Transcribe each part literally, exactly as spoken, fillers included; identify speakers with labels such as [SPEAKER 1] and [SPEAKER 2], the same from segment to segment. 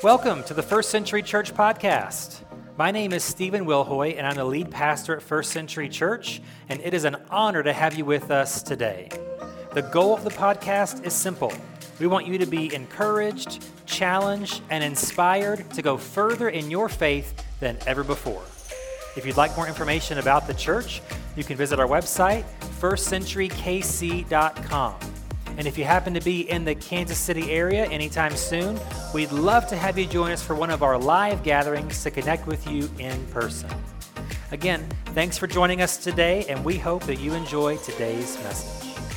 [SPEAKER 1] Welcome to the First Century Church Podcast. My name is Stephen Wilhoy, and I'm the lead pastor at First Century Church, and it is an honor to have you with us today. The goal of the podcast is simple. We want you to be encouraged, challenged, and inspired to go further in your faith than ever before. If you'd like more information about the church, you can visit our website, first century k c dot com. And if you happen to be in the Kansas City area anytime soon, we'd love to have you join us for one of our live gatherings to connect with you in person. Again, thanks for joining us today, and we hope that you enjoy today's message.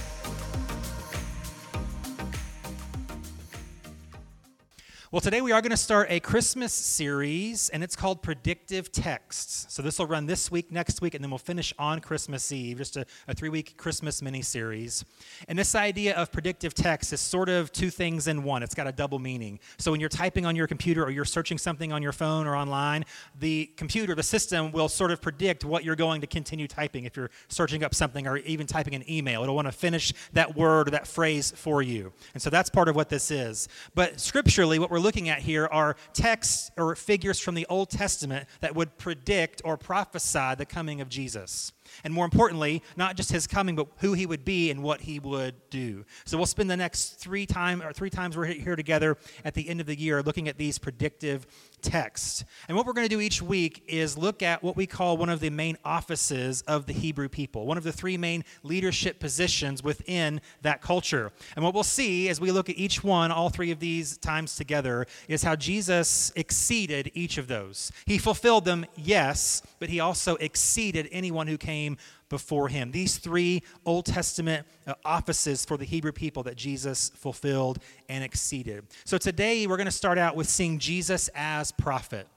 [SPEAKER 1] Well, today we are going to start a Christmas series, and it's called Predictive Texts. So this will run this week, next week, and then we'll finish on Christmas Eve, just a, a three-week Christmas mini-series. And this idea of predictive text is sort of two things in one. It's got a double meaning. So when you're typing on your computer or you're searching something on your phone or online, the computer, the system, will sort of predict what you're going to continue typing. If you're searching up something or even typing an email, it'll want to finish that word or that phrase for you. And so that's part of what this is. But scripturally, what we're looking at here are texts or figures from the Old Testament that would predict or prophesy the coming of Jesus. And more importantly, not just his coming, but who he would be and what he would do. So we'll spend the next three time or three times we're here together at the end of the year looking at these predictive texts. And what we're going to do each week is look at what we call one of the main offices of the Hebrew people, one of the three main leadership positions within that culture. And what we'll see as we look at each one, all three of these times together, is how Jesus exceeded each of those. He fulfilled them, yes, but he also exceeded anyone who came before him. These three Old Testament uh, offices for the Hebrew people that Jesus fulfilled and exceeded. So today we're going to start out with seeing Jesus as prophet.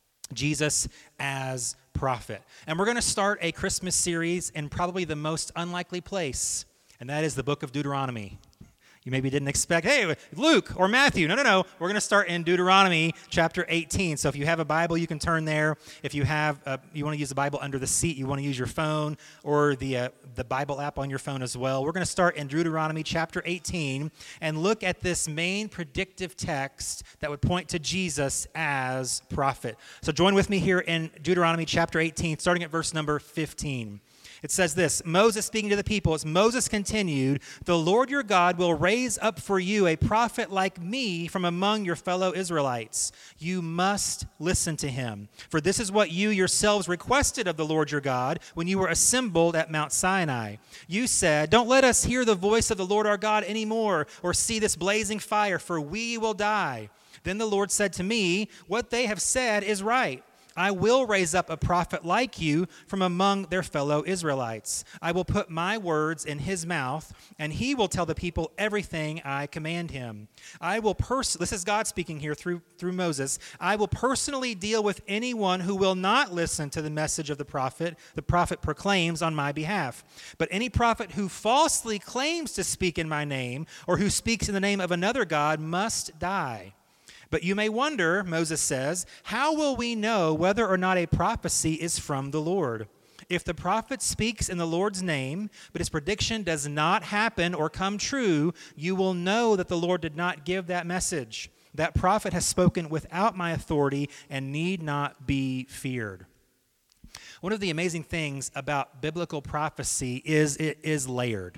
[SPEAKER 1] Jesus as prophet. And we're going to start a Christmas series in probably the most unlikely place, and that is the book of Deuteronomy. You maybe didn't expect, hey, Luke or Matthew. No, no, no. We're going to start in Deuteronomy chapter eighteen. So if you have a Bible, you can turn there. If you have, uh, you want to use the Bible under the seat, you want to use your phone or the uh, the Bible app on your phone as well. We're going to start in Deuteronomy chapter eighteen and look at this main predictive text that would point to Jesus as prophet. So join with me here in Deuteronomy chapter eighteen, starting at verse number fifteen. It says this, Moses speaking to the people, as Moses continued, "The Lord your God will raise up for you a prophet like me from among your fellow Israelites. You must listen to him. For this is what you yourselves requested of the Lord your God when you were assembled at Mount Sinai. You said, 'Don't let us hear the voice of the Lord our God anymore, or see this blazing fire, for we will die.' Then the Lord said to me, 'What they have said is right. I will raise up a prophet like you from among their fellow Israelites. I will put my words in his mouth, and he will tell the people everything I command him. I will pers- This is God speaking here through, through Moses. I will personally deal with anyone who will not listen to the message of the prophet the prophet proclaims on my behalf. But any prophet who falsely claims to speak in my name, or who speaks in the name of another God, must die. But you may wonder," Moses says, "how will we know whether or not a prophecy is from the Lord? If the prophet speaks in the Lord's name, but his prediction does not happen or come true, you will know that the Lord did not give that message. That prophet has spoken without my authority and need not be feared." One of the amazing things about biblical prophecy is it is layered.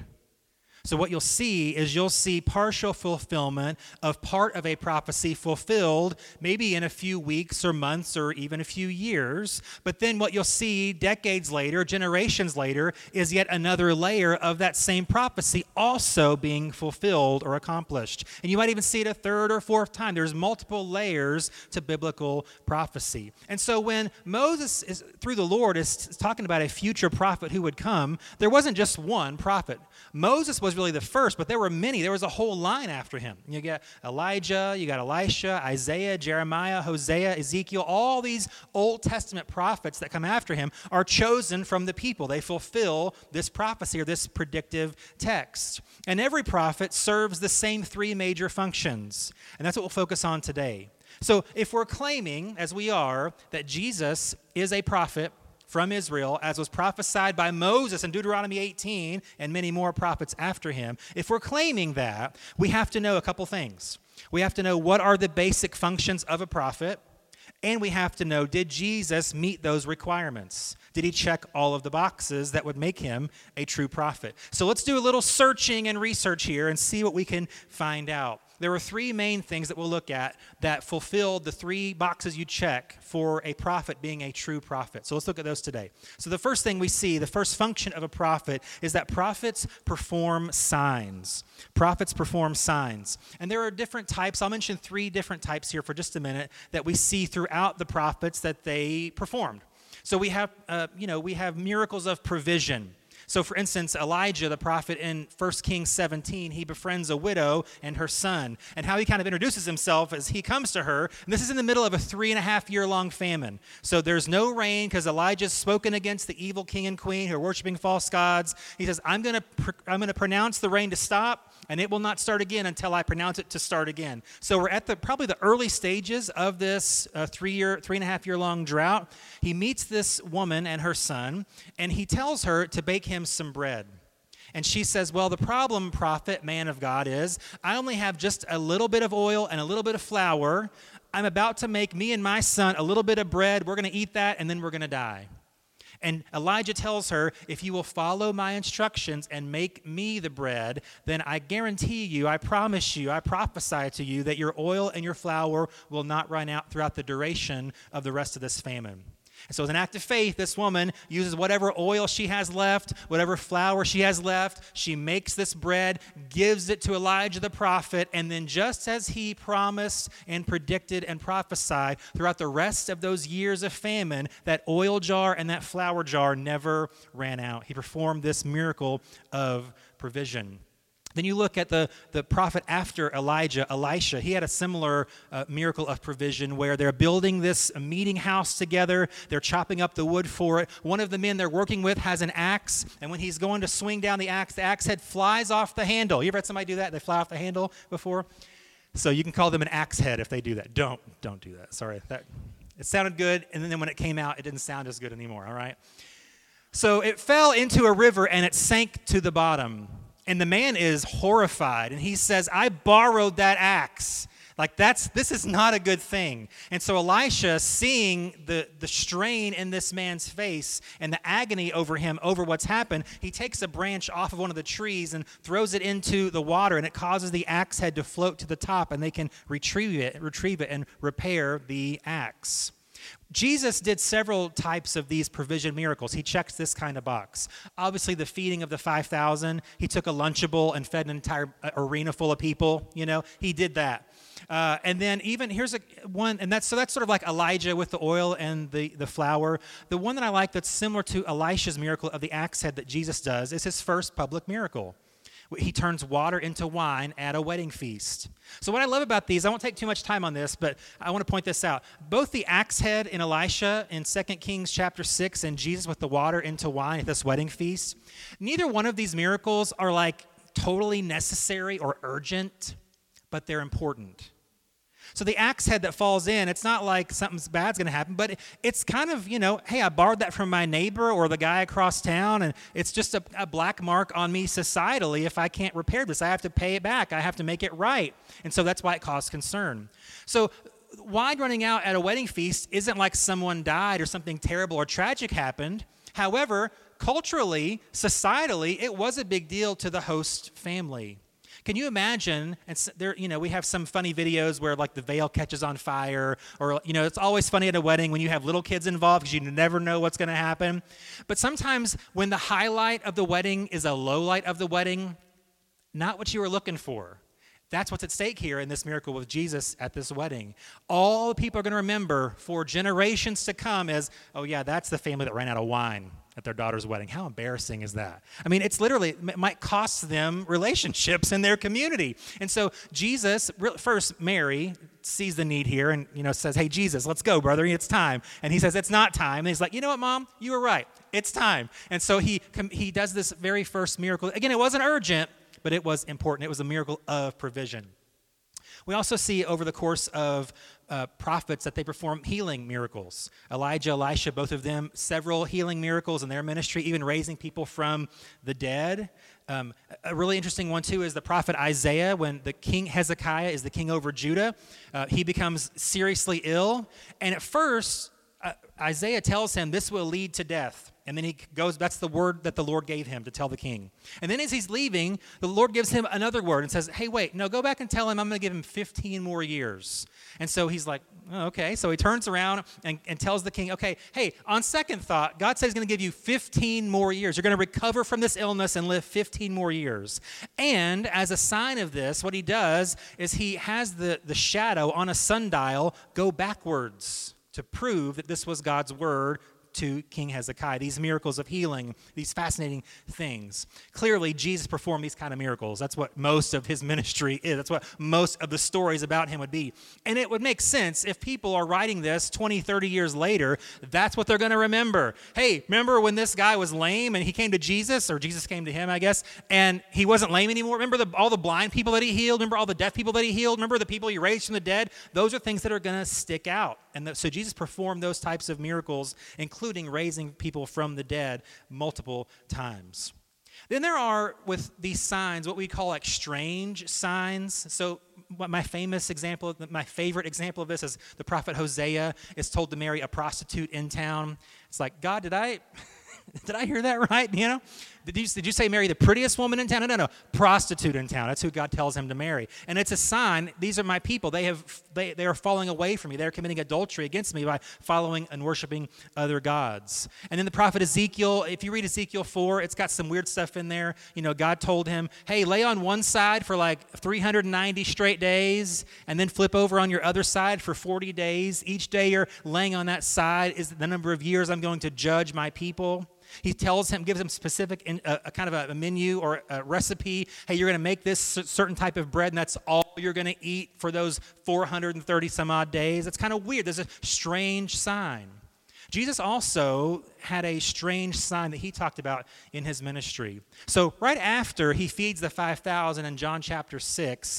[SPEAKER 1] So what you'll see is you'll see partial fulfillment of part of a prophecy fulfilled maybe in a few weeks or months or even a few years. But then what you'll see decades later, generations later, is yet another layer of that same prophecy also being fulfilled or accomplished. And you might even see it a third or fourth time. There's multiple layers to biblical prophecy. And so when Moses, is through the Lord, is talking about a future prophet who would come, there wasn't just one prophet. Moses was really the first, but there were many. There was a whole line after him. You got Elijah, you got Elisha, Isaiah, Jeremiah, Hosea, Ezekiel. All these Old Testament prophets that come after him are chosen from the people. They fulfill this prophecy or this predictive text. And every prophet serves the same three major functions. And that's what we'll focus on today. So if we're claiming, as we are, that Jesus is a prophet from Israel, as was prophesied by Moses in Deuteronomy eighteen and many more prophets after him, if we're claiming that, we have to know a couple things. We have to know what are the basic functions of a prophet. And we have to know, did Jesus meet those requirements? Did he check all of the boxes that would make him a true prophet? So let's do a little searching and research here and see what we can find out. There were three main things that we'll look at that fulfilled the three boxes you check for a prophet being a true prophet. So let's look at those today. So the first thing we see, the first function of a prophet is that prophets perform signs. Prophets perform signs. And there are different types. I'll mention three different types here for just a minute that we see throughout the prophets that they performed. So we have, uh, you know, we have miracles of provision. So, for instance, Elijah, the prophet in First Kings seventeen, he befriends a widow and her son. And how he kind of introduces himself as he comes to her. And this is in the middle of a three and a half year long famine. So there's no rain because Elijah's spoken against the evil king and queen who are worshiping false gods. He says, I'm going to pr- I'm going to pronounce the rain to stop, and it will not start again until I pronounce it to start again. So we're at the probably the early stages of this uh, three year, three and a half year long drought. He meets this woman and her son, and he tells her to bake him some bread. And she says, well, the problem, prophet, man of God, is I only have just a little bit of oil and a little bit of flour. I'm about to make me and my son a little bit of bread. We're going to eat that, and then we're going to die. And Elijah tells her, if you will follow my instructions and make me the bread, then I guarantee you, I promise you, I prophesy to you that your oil and your flour will not run out throughout the duration of the rest of this famine. And so as an act of faith, this woman uses whatever oil she has left, whatever flour she has left. She makes this bread, gives it to Elijah the prophet, and then just as he promised and predicted and prophesied, throughout the rest of those years of famine, that oil jar and that flour jar never ran out. He performed this miracle of provision. Then you look at the, the prophet after Elijah, Elisha. He had a similar uh, miracle of provision where they're building this meeting house together. They're chopping up the wood for it. One of the men they're working with has an axe, and when he's going to swing down the axe, the axe head flies off the handle. You ever had somebody do that? They fly off the handle before? So you can call them an axe head if they do that. Don't, don't do that. Sorry. That, it sounded good, and then when it came out, it didn't sound as good anymore, all right? So it fell into a river, and it sank to the bottom. And the man is horrified, and he says, I borrowed that axe. Like, that's this is not a good thing. And so Elisha, seeing the, the strain in this man's face and the agony over him, over what's happened, he takes a branch off of one of the trees and throws it into the water, and it causes the axe head to float to the top, and they can retrieve it, retrieve it and repair the axe. Jesus did several types of these provision miracles. He checks this kind of box. Obviously, the feeding of the five thousand. He took a Lunchable and fed an entire arena full of people. You know, he did that. Uh, and then even here's a one, and that's so that's sort of like Elijah with the oil and the, the flour. The one that I like that's similar to Elisha's miracle of the axe head that Jesus does is his first public miracle. He turns water into wine at a wedding feast. So what I love about these, I won't take too much time on this, but I want to point this out. Both the axe head in Elisha in Second Kings chapter six and Jesus with the water into wine at this wedding feast, neither one of these miracles are like totally necessary or urgent, but they're important. So the axe head that falls in, it's not like something bad's going to happen, but it's kind of, you know, hey, I borrowed that from my neighbor or the guy across town, and it's just a, a black mark on me societally. If I can't repair this, I have to pay it back. I have to make it right. And so that's why it caused concern. So wine running out at a wedding feast isn't like someone died or something terrible or tragic happened. However, culturally, societally, it was a big deal to the host family. Can you imagine, and there, you know, we have some funny videos where like the veil catches on fire, or, you know, it's always funny at a wedding when you have little kids involved because you never know what's going to happen. But sometimes when the highlight of the wedding is a low light of the wedding, not what you were looking for. That's what's at stake here in this miracle with Jesus at this wedding. All the people are going to remember for generations to come as, oh yeah, that's the family that ran out of wine at their daughter's wedding. How embarrassing is that? I mean, it's literally, it might cost them relationships in their community. And so Jesus, first Mary sees the need here and, you know, says, hey, Jesus, let's go, brother. It's time. And he says, it's not time. And he's like, you know what, Mom? You were right. It's time. And so he he does this very first miracle. Again, it wasn't urgent, but it was important. It was a miracle of provision. We also see over the course of uh, prophets that they perform healing miracles. Elijah, Elisha, both of them, several healing miracles in their ministry, even raising people from the dead. Um, a really interesting one, too, is the prophet Isaiah. When the king Hezekiah is the king over Judah, uh, he becomes seriously ill. And at first, uh, Isaiah tells him this will lead to death. And then he goes, that's the word that the Lord gave him to tell the king. And then as he's leaving, the Lord gives him another word and says, hey, wait, no, go back and tell him I'm going to give him fifteen more years. And so he's like, oh, okay. So he turns around and, and tells the king, okay, hey, on second thought, God says he's going to give you fifteen more years. You're going to recover from this illness and live fifteen more years. And as a sign of this, what he does is he has the, the shadow on a sundial go backwards to prove that this was God's word to King Hezekiah, these miracles of healing, these fascinating things. Clearly, Jesus performed these kind of miracles. That's what most of his ministry is. That's what most of the stories about him would be. And it would make sense if people are writing this twenty, thirty years later, that's what they're going to remember. Hey, remember when this guy was lame and he came to Jesus, or Jesus came to him, I guess, and he wasn't lame anymore? Remember the, all the blind people that he healed? Remember all the deaf people that he healed? Remember the people he raised from the dead? Those are things that are going to stick out. And the, so Jesus performed those types of miracles, including including raising people from the dead multiple times. Then there are, with these signs, what we call like strange signs. So what my famous example, my favorite example of this is the prophet Hosea is told to marry a prostitute in town. It's like, God, did I... Did I hear that right? You know, did you, did you say marry the prettiest woman in town? No, no, no, prostitute in town. That's who God tells him to marry. And it's a sign, these are my people. They have they, they are falling away from me. They're committing adultery against me by following and worshiping other gods. And then the prophet Ezekiel, if you read Ezekiel four, it's got some weird stuff in there. You know, God told him, hey, lay on one side for like three hundred ninety straight days, and then flip over on your other side for forty days. Each day you're laying on that side is the number of years I'm going to judge my people. He tells him, gives him specific, in, a, a kind of a menu or a recipe. Hey, you're going to make this certain type of bread, and that's all you're going to eat for those four hundred thirty some odd days. That's kind of weird. There's a strange sign. Jesus also had a strange sign that he talked about in his ministry. So right after he feeds the five thousand in John chapter six,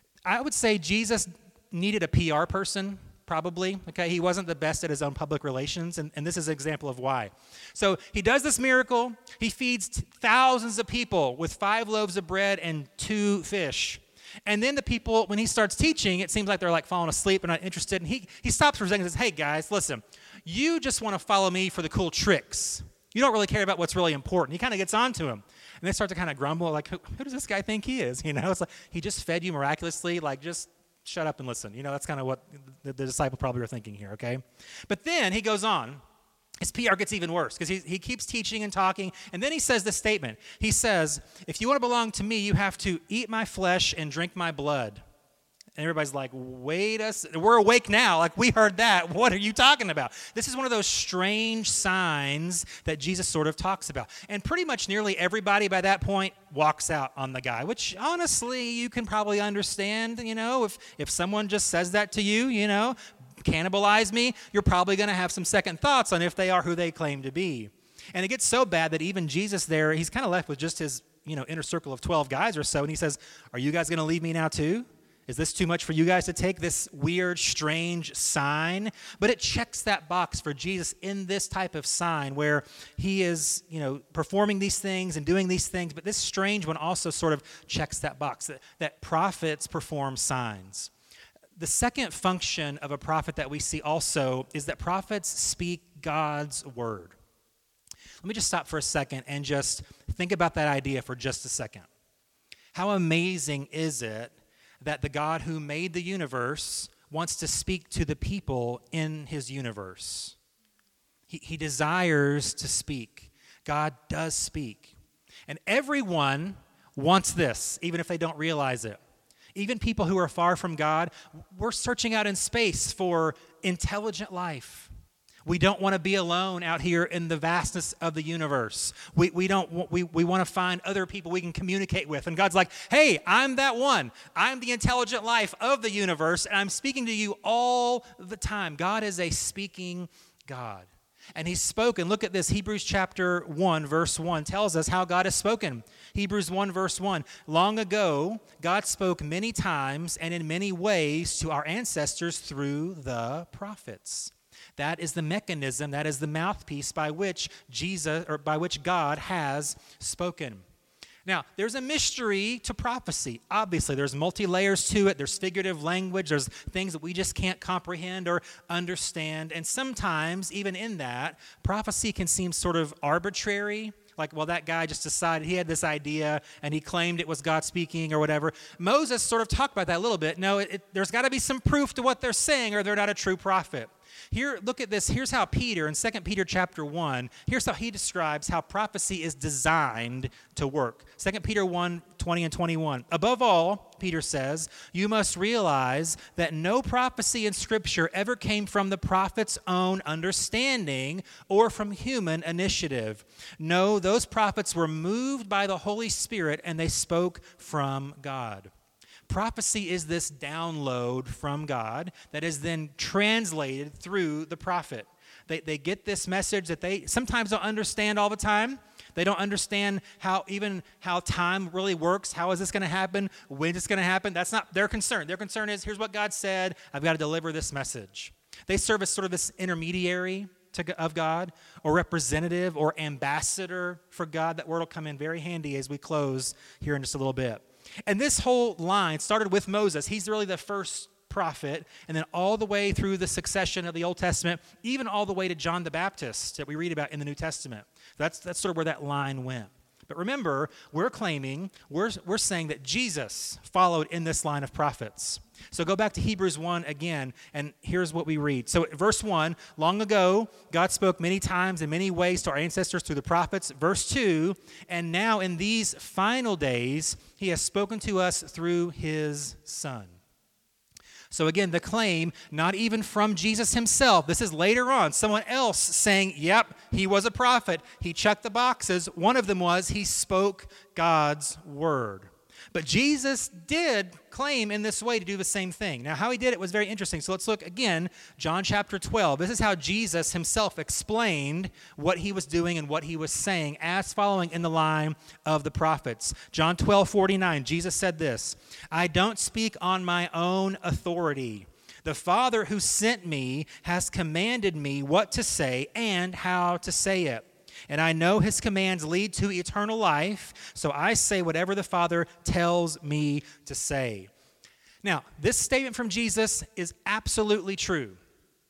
[SPEAKER 1] I would say Jesus needed a P R person. Probably, okay? He wasn't the best at his own public relations, and, and this is an example of why. So he does this miracle. He feeds t- thousands of people with five loaves of bread and two fish. And then the people, when he starts teaching, it seems like they're like falling asleep and not interested. And he, he stops for a second and says, hey, guys, listen, you just want to follow me for the cool tricks. You don't really care about what's really important. He kind of gets on to him. And they start to kind of grumble, like, who, who does this guy think he is? You know, it's like, he just fed you miraculously, like, just shut up and listen. You know, that's kind of what the, the disciple probably were thinking here, okay? But then he goes on. His P R gets even worse because he, he keeps teaching and talking, and then he says this statement. He says, if you want to belong to me, you have to eat my flesh and drink my blood. And everybody's like, wait a second. We're awake now. Like, we heard that. What are you talking about? This is one of those strange signs that Jesus sort of talks about. And pretty much nearly everybody by that point walks out on the guy, which honestly you can probably understand. You know, if, if someone just says that to you, you know, cannibalize me, you're probably going to have some second thoughts on if they are who they claim to be. And it gets so bad that even Jesus there, he's kind of left with just his, you know, inner circle of twelve guys or so. And he says, are you guys going to leave me now too? Is this too much for you guys to take, this weird, strange sign? But it checks that box for Jesus in this type of sign where he is, you know, performing these things and doing these things. But this strange one also sort of checks that box, that, that prophets perform signs. The second function of a prophet that we see also is that prophets speak God's word. Let me just stop for a second and just think about that idea for just a second. How amazing is it that the God who made the universe wants to speak to the people in his universe? He, he desires to speak. God does speak. And everyone wants this, even if they don't realize it. Even people who are far from God, we're searching out in space for intelligent life. We don't want to be alone out here in the vastness of the universe. We we don't we we want to find other people we can communicate with. And God's like, hey, I'm that one. I'm the intelligent life of the universe, and I'm speaking to you all the time. God is a speaking God. And he's spoken. Look at this. Hebrews chapter one, verse one tells us how God has spoken. Hebrews one, verse one. Long ago, God spoke many times and in many ways to our ancestors through the prophets. That is the mechanism, that is the mouthpiece by which Jesus, or by which God has spoken. Now, there's a mystery to prophecy. Obviously, there's multi-layers to it. There's figurative language. There's things that we just can't comprehend or understand. And sometimes, even in that, prophecy can seem sort of arbitrary. Like, well, that guy just decided he had this idea and he claimed it was God speaking or whatever. Moses sort of talked about that a little bit. No, it, it, there's got to be some proof to what they're saying or they're not a true prophet. Here, look at this. Here's how Peter, in Second Peter chapter one, here's how he describes how prophecy is designed to work. Second Peter one, twenty and twenty-one. Above all, Peter says, you must realize that no prophecy in Scripture ever came from the prophet's own understanding or from human initiative. No, those prophets were moved by the Holy Spirit and they spoke from God. Prophecy is this download from God that is then translated through the prophet. They, they get this message that they sometimes don't understand all the time. They don't understand how even how time really works. How is this going to happen? When is it going to happen? That's not their concern. Their concern is, here's what God said. I've got to deliver this message. They serve as sort of this intermediary to, of God, or representative or ambassador for God. That word will come in very handy as we close here in just a little bit. And this whole line started with Moses. He's really the first prophet, and then all the way through the succession of the Old Testament, even all the way to John the Baptist that we read about in the New Testament. That's, that's sort of where that line went. But remember, we're claiming, we're, we're saying that Jesus followed in this line of prophets. So go back to Hebrews one again, and here's what we read. So verse one, long ago, God spoke many times in many ways to our ancestors through the prophets. Verse two, and now in these final days, he has spoken to us through his Son. So again, the claim, not even from Jesus himself. This is later on, someone else saying, yep, he was a prophet. He checked the boxes. One of them was he spoke God's word. But Jesus did claim in this way to do the same thing. Now, how he did it was very interesting. So let's look again, John chapter twelve. This is how Jesus himself explained what he was doing and what he was saying as following in the line of the prophets. John twelve forty-nine, Jesus said this, I don't speak on my own authority. The Father who sent me has commanded me what to say and how to say it. And I know his commands lead to eternal life, so I say whatever the Father tells me to say. Now, this statement from Jesus is absolutely true.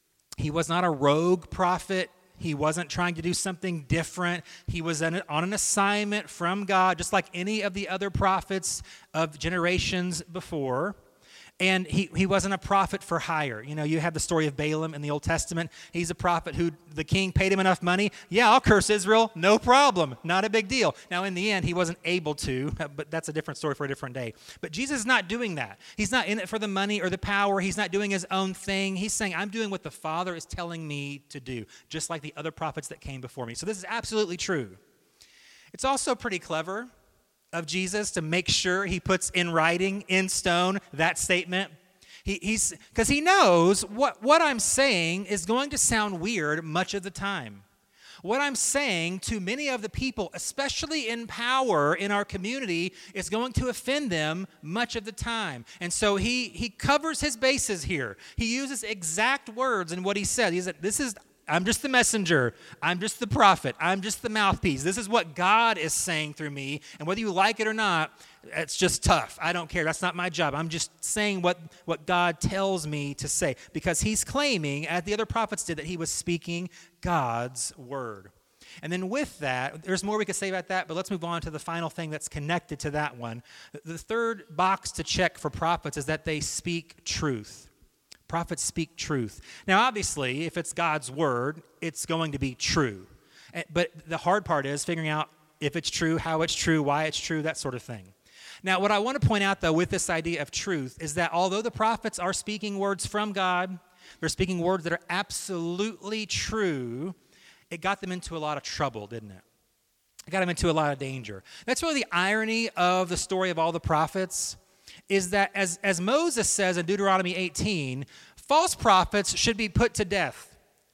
[SPEAKER 1] He was not a rogue prophet. He wasn't trying to do something different. He was on an assignment from God, just like any of the other prophets of generations before. And he, he wasn't a prophet for hire. You know, you have the story of Balaam in the Old Testament. He's a prophet who the king paid him enough money. Yeah, I'll curse Israel. No problem. Not a big deal. Now, in the end, he wasn't able to, but that's a different story for a different day. But Jesus is not doing that. He's not in it for the money or the power. He's not doing his own thing. He's saying, I'm doing what the Father is telling me to do, just like the other prophets that came before me. So this is absolutely true. It's also pretty clever of Jesus to make sure he puts in writing, in stone, that statement. He, he's because he knows what, what I'm saying is going to sound weird much of the time. What I'm saying to many of the people, especially in power in our community, is going to offend them much of the time. And so he, he covers his bases here. He uses exact words in what he said. He said, this is I'm just the messenger. I'm just the prophet. I'm just the mouthpiece. This is what God is saying through me. And whether you like it or not, it's just tough. I don't care. That's not my job. I'm just saying what, what God tells me to say. Because he's claiming, as the other prophets did, that he was speaking God's word. And then with that, there's more we could say about that, but let's move on to the final thing that's connected to that one. The third box to check for prophets is that they speak truth. Prophets speak truth. Now, obviously, if it's God's word, it's going to be true. But the hard part is figuring out if it's true, how it's true, why it's true, that sort of thing. Now, what I want to point out, though, with this idea of truth is that although the prophets are speaking words from God, they're speaking words that are absolutely true, it got them into a lot of trouble, didn't it? It got them into a lot of danger. That's really the irony of the story of all the prophets, is that as, as Moses says in Deuteronomy eighteen, false prophets should be put to death.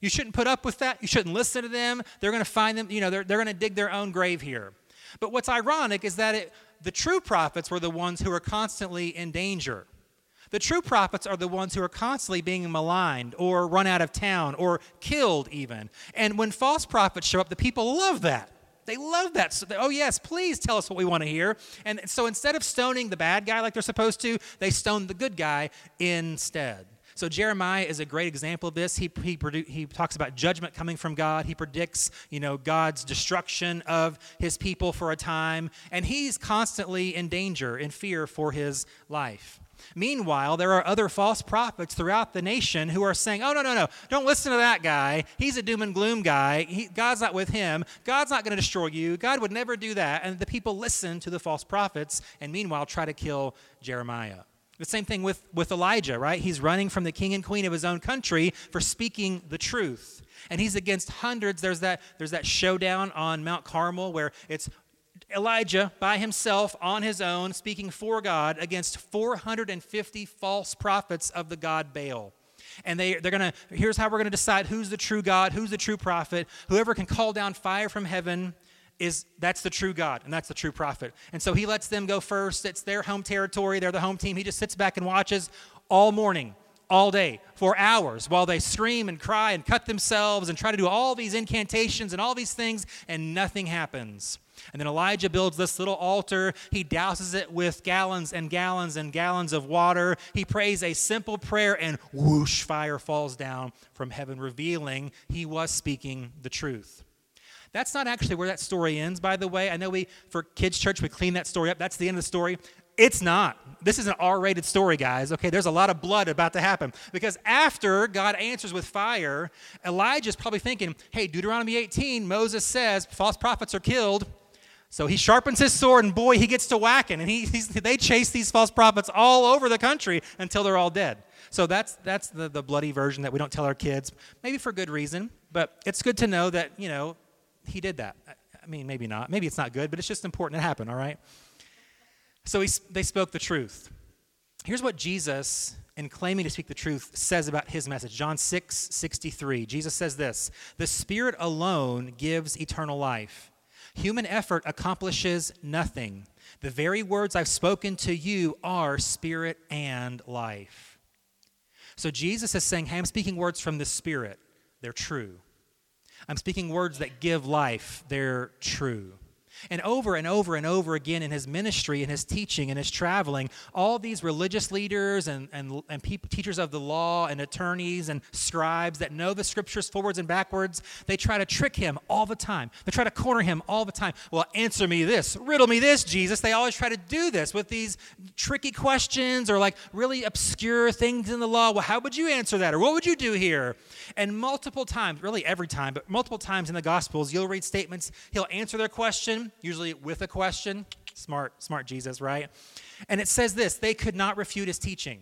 [SPEAKER 1] You shouldn't put up with that. You shouldn't listen to them. They're going to find them, you know, they're, they're going to dig their own grave here. But what's ironic is that it, the true prophets were the ones who are constantly in danger. The true prophets are the ones who are constantly being maligned or run out of town or killed even. And when false prophets show up, the people love that. They love that. So they, oh, yes, please tell us what we want to hear. And so instead of stoning the bad guy like they're supposed to, they stone the good guy instead. So Jeremiah is a great example of this. He he, produ- he talks about judgment coming from God. He predicts, you know, God's destruction of his people for a time. And he's constantly in danger, in fear for his life. Meanwhile, there are other false prophets throughout the nation who are saying, oh, no, no, no, don't listen to that guy. He's a doom and gloom guy. He, God's not with him. God's not going to destroy you. God would never do that. And the people listen to the false prophets and meanwhile try to kill Jeremiah. The same thing with, with Elijah, right? He's running from the king and queen of his own country for speaking the truth. And he's against hundreds. There's that, there's that showdown on Mount Carmel where it's Elijah by himself on his own speaking for God against four hundred fifty false prophets of the god Baal. And they, they're going to, here's how we're going to decide who's the true God, who's the true prophet. Whoever can call down fire from heaven is, that's the true God, and that's the true prophet. And so he lets them go first. It's their home territory. They're the home team. He just sits back and watches all morning, all day, for hours, while they scream and cry and cut themselves and try to do all these incantations and all these things, and nothing happens. And then Elijah builds this little altar. He douses it with gallons and gallons and gallons of water. He prays a simple prayer, and whoosh, fire falls down from heaven, revealing he was speaking the truth. That's not actually where that story ends, by the way. I know we, for kids' church, we clean that story up. That's the end of the story. It's not. This is an R-rated story, guys. Okay, there's a lot of blood about to happen. Because after God answers with fire, Elijah's probably thinking, hey, Deuteronomy eighteen, Moses says false prophets are killed. So he sharpens his sword, and boy, he gets to whacking. And he, he's, they chase these false prophets all over the country until they're all dead. So that's that's the, the bloody version that we don't tell our kids, maybe for good reason. But it's good to know that, you know, he did that. I mean, maybe not. Maybe it's not good, but it's just important to happen, all right? So he, they spoke the truth. Here's what Jesus, in claiming to speak the truth, says about his message. John six sixty-three. Jesus says this, "The Spirit alone gives eternal life. Human effort accomplishes nothing. The very words I've spoken to you are spirit and life." So Jesus is saying, hey, I'm speaking words from the Spirit. They're true. I'm speaking words that give life. They're true. And over and over and over again in his ministry and his teaching and his traveling, all these religious leaders and, and, and people, teachers of the law and attorneys and scribes that know the scriptures forwards and backwards, they try to trick him all the time. They try to corner him all the time. Well, answer me this. Riddle me this, Jesus. They always try to do this with these tricky questions or like really obscure things in the law. Well, how would you answer that? Or what would you do here? And multiple times, really every time, but multiple times in the Gospels, you'll read statements. He'll answer their question, usually with a question. Smart, smart Jesus, right? And it says this, they could not refute his teaching.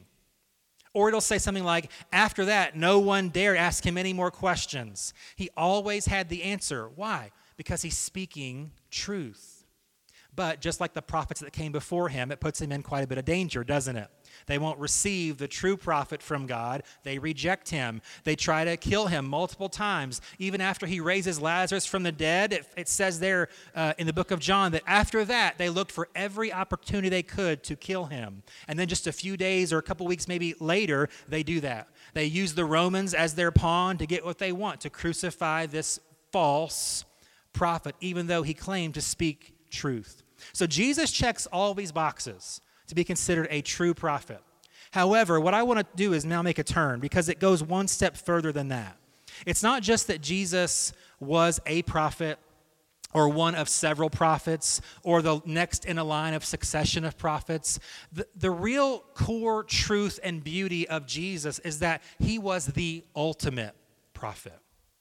[SPEAKER 1] Or it'll say something like, after that, no one dared ask him any more questions. He always had the answer. Why? Because he's speaking truth. But just like the prophets that came before him, it puts him in quite a bit of danger, doesn't it? They won't receive the true prophet from God. They reject him. They try to kill him multiple times. Even after he raises Lazarus from the dead, it, it says there uh, in the book of John that after that, they looked for every opportunity they could to kill him. And then just a few days or a couple weeks maybe later, they do that. They use the Romans as their pawn to get what they want, to crucify this false prophet, even though he claimed to speak truth. So Jesus checks all these boxes to be considered a true prophet. However, what I want to do is now make a turn because it goes one step further than that. It's not just that Jesus was a prophet or one of several prophets or the next in a line of succession of prophets. The, the real core truth and beauty of Jesus is that he was the ultimate prophet.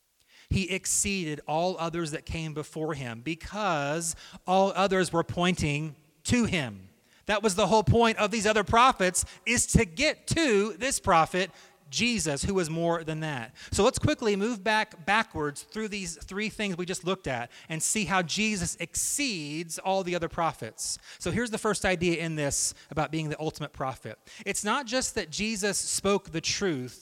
[SPEAKER 1] He exceeded all others that came before him because all others were pointing to him. That was the whole point of these other prophets, is to get to this prophet, Jesus, who was more than that. So let's quickly move back backwards through these three things we just looked at and see how Jesus exceeds all the other prophets. So here's the first idea in this about being the ultimate prophet. It's not just that Jesus spoke the truth.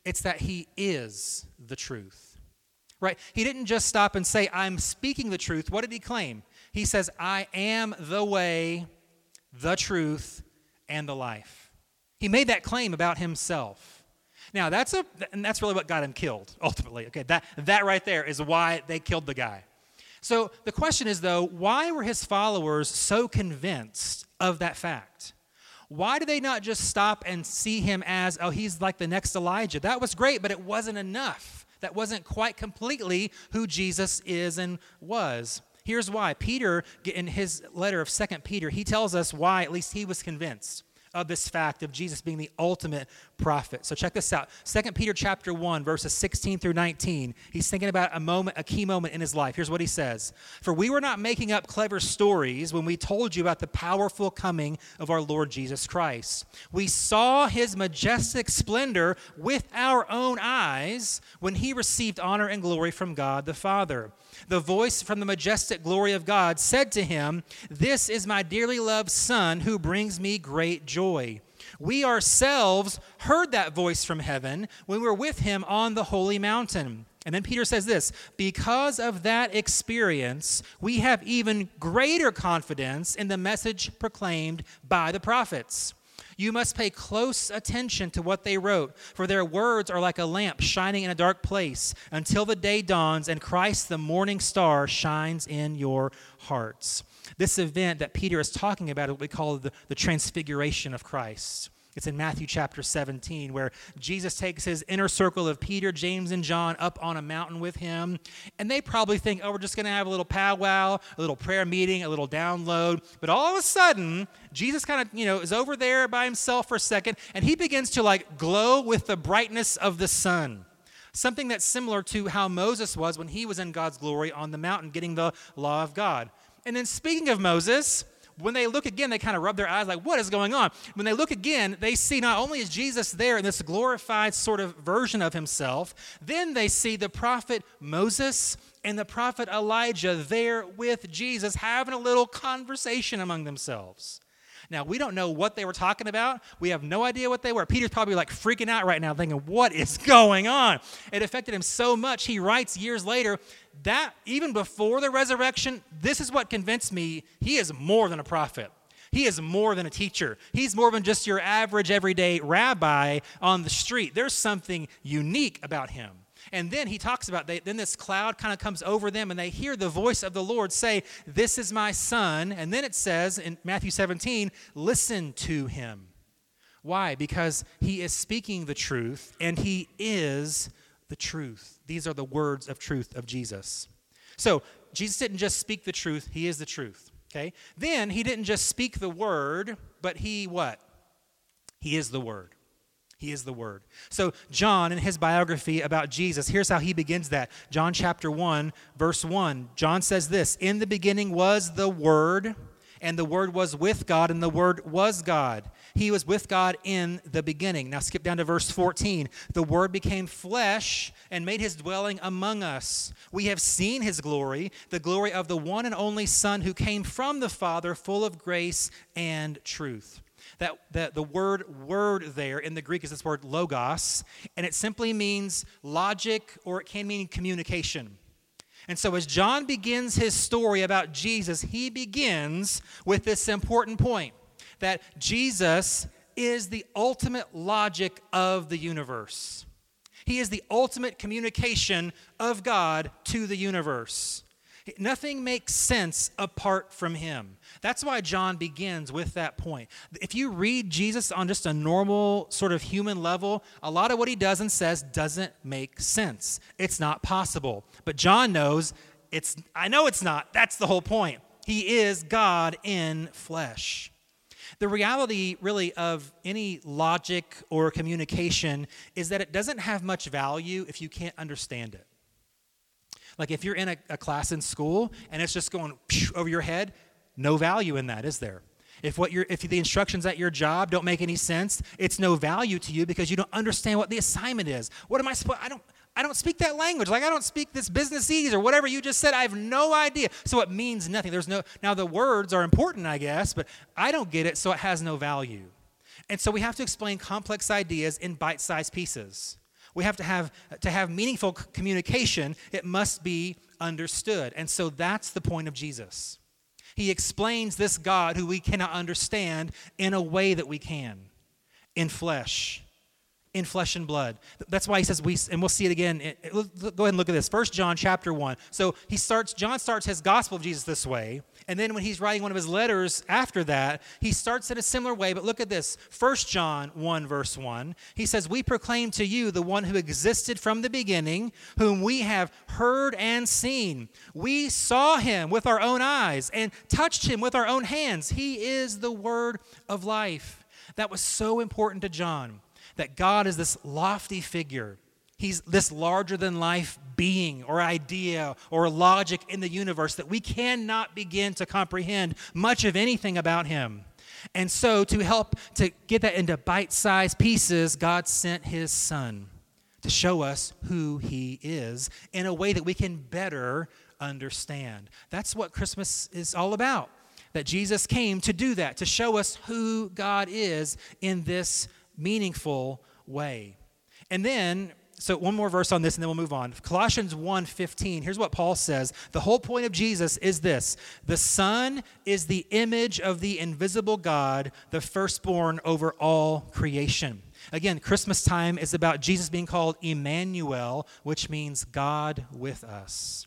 [SPEAKER 1] It's that he is the truth, right? He didn't just stop and say, I'm speaking the truth. What did he claim? He says, I am the way, the truth, and the life. He made that claim about himself. Now, that's a, and that's really what got him killed, ultimately. Okay, that, that right there is why they killed the guy. So the question is, though, why were his followers so convinced of that fact? Why did they not just stop and see him as, oh, he's like the next Elijah? That was great, but it wasn't enough. That wasn't quite completely who Jesus is and was. Here's why. Peter, in his letter of Second Peter, he tells us why at least he was convinced of this fact of Jesus being the ultimate prophet. So check this out. Second Peter chapter one, verses sixteen through nineteen. He's thinking about a moment, a key moment in his life. Here's what he says. For we were not making up clever stories when we told you about the powerful coming of our Lord Jesus Christ. We saw his majestic splendor with our own eyes when he received honor and glory from God the Father. The voice from the majestic glory of God said to him, this is my dearly loved Son who brings me great joy. We ourselves heard that voice from heaven when we were with him on the holy mountain. And then Peter says this, because of that experience, we have even greater confidence in the message proclaimed by the prophets. You must pay close attention to what they wrote, for their words are like a lamp shining in a dark place until the day dawns and Christ, the morning star, shines in your hearts. This event that Peter is talking about is what we call the, the transfiguration of Christ. It's in Matthew chapter seventeen, where Jesus takes his inner circle of Peter, James, and John up on a mountain with him. And they probably think, oh, we're just going to have a little powwow, a little prayer meeting, a little download. But all of a sudden, Jesus kind of, you know, is over there by himself for a second, and he begins to like glow with the brightness of the sun. Something that's similar to how Moses was when he was in God's glory on the mountain getting the law of God. And then speaking of Moses, when they look again, they kind of rub their eyes like, what is going on? When they look again, they see not only is Jesus there in this glorified sort of version of himself, then they see the prophet Moses and the prophet Elijah there with Jesus having a little conversation among themselves. Now, we don't know what they were talking about. We have no idea what they were. Peter's probably like freaking out right now thinking, what is going on? It affected him so much. He writes years later that even before the resurrection, this is what convinced me he is more than a prophet. He is more than a teacher. He's more than just your average everyday rabbi on the street. There's something unique about him. And then he talks about, they, then this cloud kind of comes over them and they hear the voice of the Lord say, this is my son. And then it says in Matthew seventeen, listen to him. Why? Because he is speaking the truth and he is the truth. These are the words of truth of Jesus. So Jesus didn't just speak the truth, he is the truth. Okay. Then he didn't just speak the word, but he what? He is the word. He is the Word. So John, in his biography about Jesus, here's how he begins that. John chapter one, verse one. John says this, in the beginning was the Word, and the Word was with God, and the Word was God. He was with God in the beginning. Now skip down to verse fourteen. The Word became flesh and made his dwelling among us. We have seen his glory, the glory of the one and only Son who came from the Father, full of grace and truth. That, that the word word there in the Greek is this word logos, and it simply means logic, or it can mean communication. And so as John begins his story about Jesus, he begins with this important point, that Jesus is the ultimate logic of the universe. He is the ultimate communication of God to the universe. Nothing makes sense apart from him. That's why John begins with that point. If you read Jesus on just a normal sort of human level, a lot of what he does and says doesn't make sense. It's not possible. But John knows it's, I know it's not. That's the whole point. He is God in flesh. The reality really of any logic or communication is that it doesn't have much value if you can't understand it. Like if you're in a, a class in school and it's just going over your head, no value in that, is there? If what you're, if the instructions at your job don't make any sense, it's no value to you because you don't understand what the assignment is. What am I supposed? I don't. I don't speak that language. Like I don't speak this businessese or whatever you just said. I have no idea. So it means nothing. There's no. Now the words are important, I guess, but I don't get it, so it has no value. And so we have to explain complex ideas in bite-sized pieces. We have to have, to have meaningful c- communication, it must be understood. And so that's the point of Jesus. He explains this God who we cannot understand in a way that we can, in flesh. In flesh and blood. That's why he says we, and we'll see it again. It, it, go ahead and look at this. First John chapter one. So he starts, John starts his gospel of Jesus this way. And then when he's writing one of his letters after that, he starts in a similar way. But look at this. First John one verse one. He says, we proclaim to you the one who existed from the beginning, whom we have heard and seen. We saw him with our own eyes and touched him with our own hands. He is the word of life. That was so important to John. That God is this lofty figure. He's this larger-than-life being or idea or logic in the universe that we cannot begin to comprehend much of anything about him. And so to help to get that into bite-sized pieces, God sent his Son to show us who he is in a way that we can better understand. That's what Christmas is all about, that Jesus came to do that, to show us who God is in this meaningful way. And then, so one more verse on this and then we'll move on. Colossians one fifteen, here's what Paul says. The whole point of Jesus is this: the Son is the image of the invisible God, the firstborn over all creation. Again, Christmas time is about Jesus being called Emmanuel, which means God with us.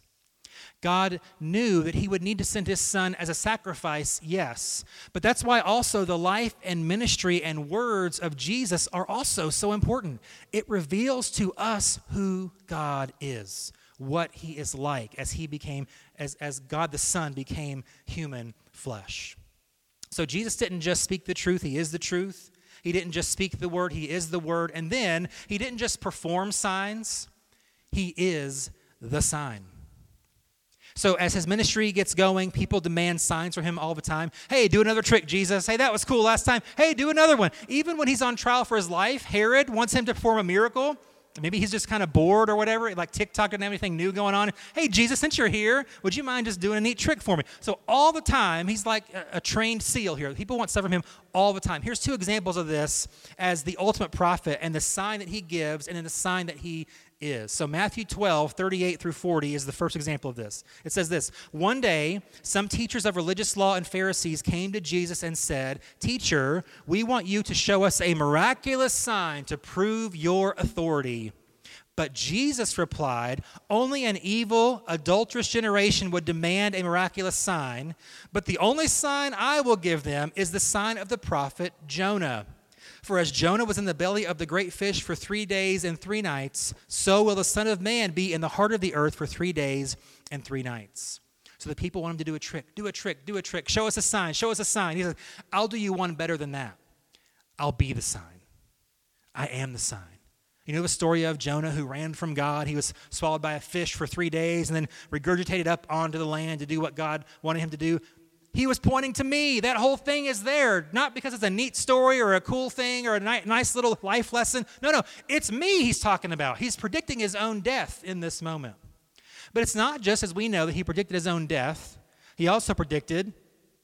[SPEAKER 1] God knew that he would need to send his Son as a sacrifice, yes. But that's why also the life and ministry and words of Jesus are also so important. It reveals to us who God is, what he is like as he became, as, as God the Son became human flesh. So Jesus didn't just speak the truth, he is the truth. He didn't just speak the word, he is the word. And then he didn't just perform signs, he is the sign. So as his ministry gets going, people demand signs from him all the time. Hey, do another trick, Jesus. Hey, that was cool last time. Hey, do another one. Even when he's on trial for his life, Herod wants him to perform a miracle. Maybe he's just kind of bored or whatever, like TikTok didn't have anything new going on. Hey, Jesus, since you're here, would you mind just doing a neat trick for me? So all the time, he's like a, a trained seal here. People want stuff from him all the time. Here's two examples of this as the ultimate prophet and the sign that he gives and then the sign that he is. So Matthew twelve, thirty-eight through forty is the first example of this. It says this: one day, some teachers of religious law and Pharisees came to Jesus and said, "Teacher, we want you to show us a miraculous sign to prove your authority." But Jesus replied, "Only an evil, adulterous generation would demand a miraculous sign, but the only sign I will give them is the sign of the prophet Jonah. For as Jonah was in the belly of the great fish for three days and three nights, so will the Son of Man be in the heart of the earth for three days and three nights." So the people want him to do a trick, do a trick, do a trick, show us a sign, show us a sign. He says, "I'll do you one better than that. I'll be the sign. I am the sign." You know the story of Jonah who ran from God? He was swallowed by a fish for three days and then regurgitated up onto the land to do what God wanted him to do. He was pointing to me. That whole thing is there, not because it's a neat story or a cool thing or a ni- nice little life lesson. No, no, it's me he's talking about. He's predicting his own death in this moment. But it's not just as we know that he predicted his own death. He also predicted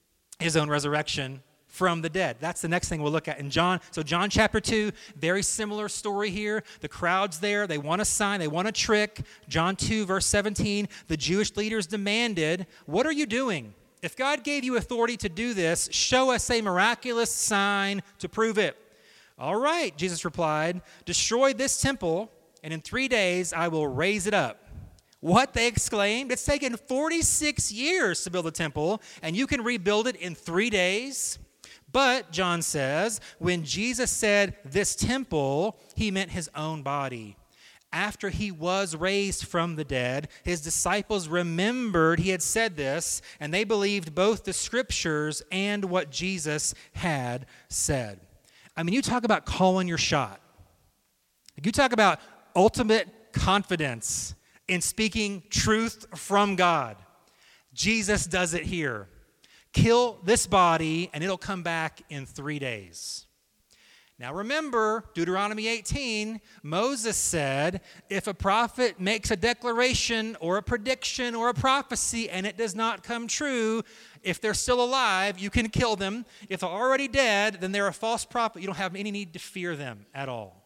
[SPEAKER 1] his own resurrection from the dead. That's the next thing we'll look at in John. So John chapter two, very similar story here. The crowd's there. They want a sign. They want a trick. John two, verse seventeen, the Jewish leaders demanded, "What are you doing? If God gave you authority to do this, show us a miraculous sign to prove it." "All right," Jesus replied, "destroy this temple, and in three days I will raise it up." "What?" they exclaimed. "It's taken forty-six years to build a temple, and you can rebuild it in three days?" But, John says, when Jesus said this temple, he meant his own body. After he was raised from the dead, his disciples remembered he had said this, and they believed both the scriptures and what Jesus had said. I mean, you talk about calling your shot. You talk about ultimate confidence in speaking truth from God. Jesus does it here. Kill this body, and it'll come back in three days. Now remember, Deuteronomy eighteen, Moses said, if a prophet makes a declaration or a prediction or a prophecy and it does not come true, if they're still alive, you can kill them. If they're already dead, then they're a false prophet. You don't have any need to fear them at all.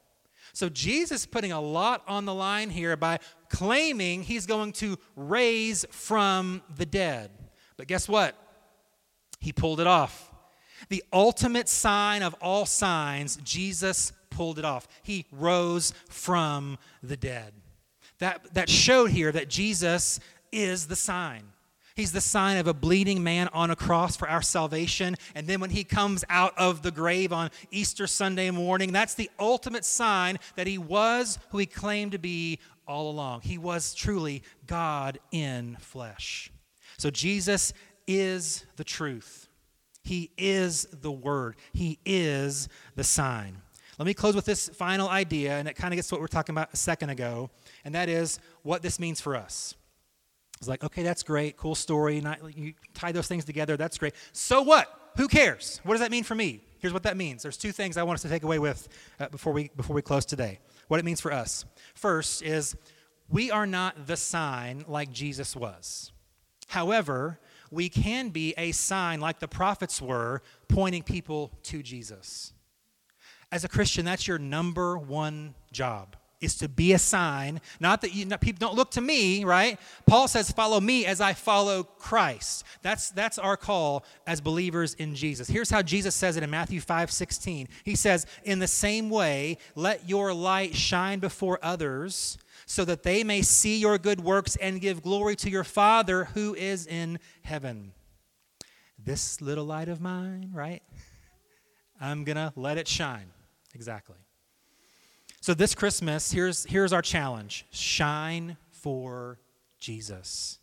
[SPEAKER 1] So Jesus is putting a lot on the line here by claiming he's going to raise from the dead. But guess what? He pulled it off. The ultimate sign of all signs, Jesus pulled it off. He rose from the dead. That, that showed here that Jesus is the sign. He's the sign of a bleeding man on a cross for our salvation. And then when he comes out of the grave on Easter Sunday morning, that's the ultimate sign that he was who he claimed to be all along. He was truly God in flesh. So Jesus is the truth. He is the Word. He is the sign. Let me close with this final idea, and it kind of gets to what we were talking about a second ago, and that is what this means for us. It's like, okay, that's great, cool story. Not, you tie those things together, that's great. So what? Who cares? What does that mean for me? Here's what that means. There's two things I want us to take away with uh, before we before we close today. What it means for us. First is we are not the sign like Jesus was. However, we can be a sign like the prophets were, pointing people to Jesus. As a Christian, that's your number one job, is to be a sign. Not that you, not, people don't look to me, right? Paul says, follow me as I follow Christ. That's, that's our call as believers in Jesus. Here's how Jesus says it in Matthew five sixteen. He says, in the same way, let your light shine before others, so that they may see your good works and give glory to your Father who is in heaven. This little light of mine, right? I'm going to let it shine. Exactly. So this Christmas, here's, here's our challenge. Shine for Jesus.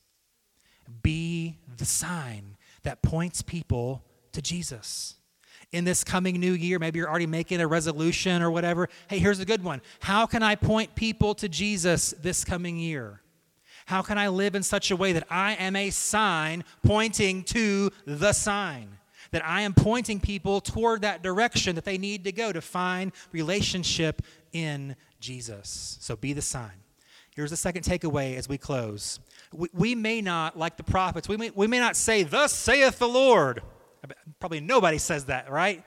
[SPEAKER 1] Be the sign that points people to Jesus. In this coming new year, maybe you're already making a resolution or whatever. Hey, here's a good one. How can I point people to Jesus this coming year? How can I live in such a way that I am a sign pointing to the sign? That I am pointing people toward that direction that they need to go to find relationship in Jesus. So be the sign. Here's the second takeaway as we close. We, we may not, like the prophets, we may, we may not say, thus saith the Lord. Probably nobody says that, right?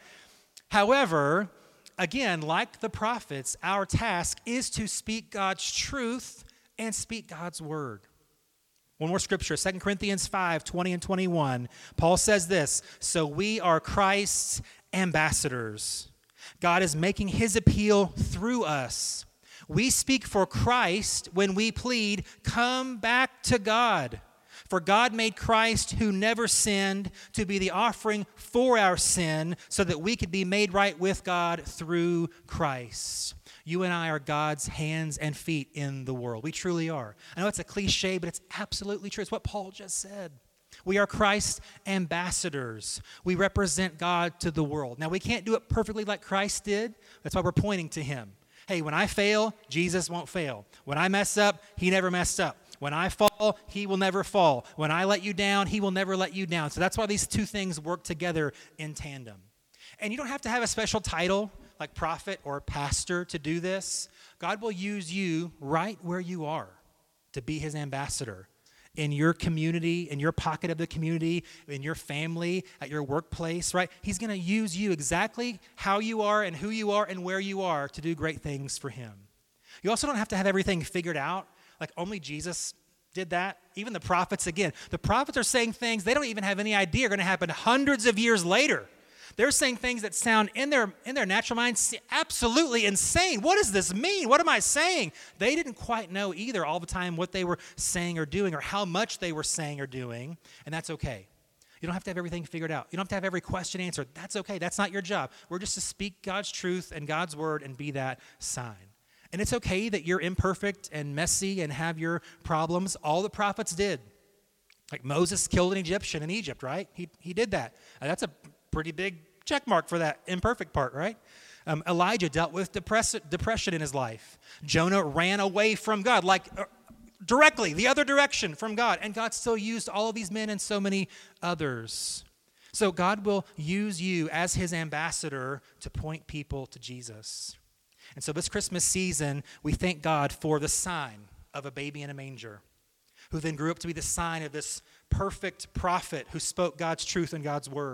[SPEAKER 1] However, again, like the prophets, our task is to speak God's truth and speak God's word. One more scripture, Second Corinthians five, twenty and twenty-one. Paul says this, so we are Christ's ambassadors. God is making his appeal through us. We speak for Christ when we plead, come back to God. For God made Christ, who never sinned, to be the offering for our sin, so that we could be made right with God through Christ. You and I are God's hands and feet in the world. We truly are. I know it's a cliche, but it's absolutely true. It's what Paul just said. We are Christ's ambassadors. We represent God to the world. Now, we can't do it perfectly like Christ did. That's why we're pointing to him. Hey, when I fail, Jesus won't fail. When I mess up, he never messed up. When I fall, he will never fall. When I let you down, he will never let you down. So that's why these two things work together in tandem. And you don't have to have a special title like prophet or pastor to do this. God will use you right where you are to be his ambassador in your community, in your pocket of the community, in your family, at your workplace, right? He's going to use you exactly how you are and who you are and where you are to do great things for him. You also don't have to have everything figured out. Like only Jesus did that. Even the prophets, again, the prophets are saying things they don't even have any idea are going to happen hundreds of years later. They're saying things that sound in their in their natural minds absolutely insane. What does this mean? What am I saying? They didn't quite know either all the time what they were saying or doing or how much they were saying or doing, and that's okay. You don't have to have everything figured out. You don't have to have every question answered. That's okay. That's not your job. We're just to speak God's truth and God's word and be that sign. And it's okay that you're imperfect and messy and have your problems. All the prophets did. Like Moses killed an Egyptian in Egypt, right? He he did that. Uh, that's a pretty big check mark for that imperfect part, right? Um, Elijah dealt with depress- depression in his life. Jonah ran away from God, like uh, directly, the other direction from God. And God still used all of these men and so many others. So God will use you as his ambassador to point people to Jesus. And so this Christmas season, we thank God for the sign of a baby in a manger, who then grew up to be the sign of this perfect prophet who spoke God's truth and God's word.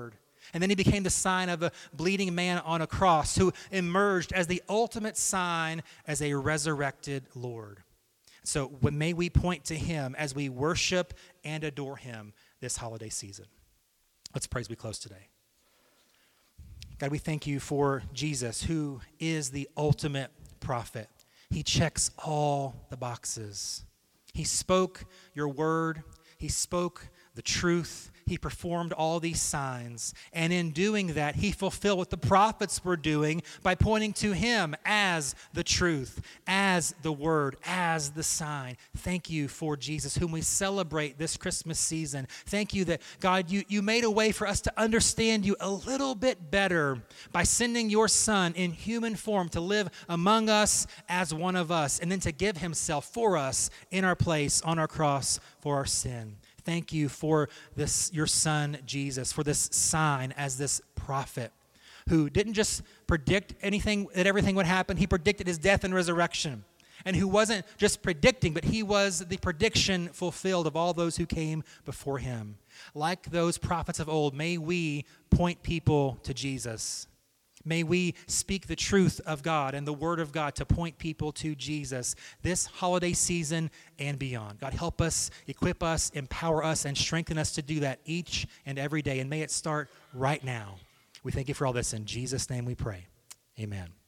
[SPEAKER 1] And then he became the sign of a bleeding man on a cross who emerged as the ultimate sign as a resurrected Lord. So may we point to him as we worship and adore him this holiday season. Let's pray as we close today. God, we thank you for Jesus, who is the ultimate prophet. He checks all the boxes. He spoke your word. He spoke the truth. He performed all these signs. And in doing that, he fulfilled what the prophets were doing by pointing to him as the truth, as the word, as the sign. Thank you for Jesus, whom we celebrate this Christmas season. Thank you that, God, you, you made a way for us to understand you a little bit better by sending your Son in human form to live among us as one of us, and then to give himself for us in our place on our cross for our sin. Thank you for this, your Son, Jesus, for this sign as this prophet who didn't just predict anything, that everything would happen. He predicted his death and resurrection. And who wasn't just predicting, but he was the prediction fulfilled of all those who came before him. Like those prophets of old, may we point people to Jesus. May we speak the truth of God and the word of God to point people to Jesus this holiday season and beyond. God, help us, equip us, empower us, and strengthen us to do that each and every day. And may it start right now. We thank you for all this. In Jesus' name we pray. Amen.